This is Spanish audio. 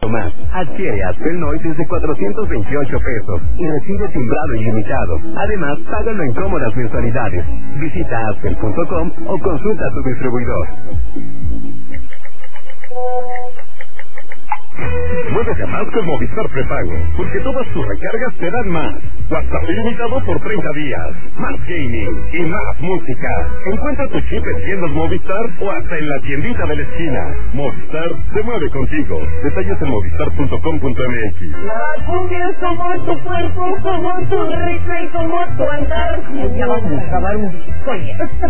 más. Adquiere Aspel Noy desde 428 pesos y recibe timbrado ilimitado. Además, págalo en cómodas mensualidades. Visita aspel.com o consulta a tu distribuidor. Muévete a más con Movistar Prepago, porque todas tus recargas te dan más. WhatsApp ilimitado por 30 días, más gaming y más música. Encuentra tu chip en tiendas Movistar o hasta en la tiendita de la esquina. Movistar se mueve contigo. Detalles en movistar.com.mx. La cumbia es como tu cuerpo, como tu risa y como tu andar. Ya vamos a acabar un disco.